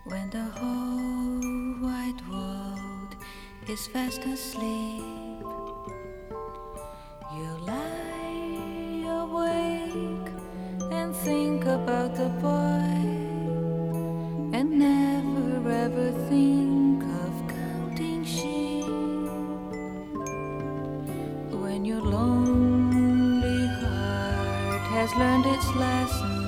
When the whole wide world is fast asleep, you lie awake and think about the boy, and never ever think of counting sheep. When your lonely heart has learned its lesson,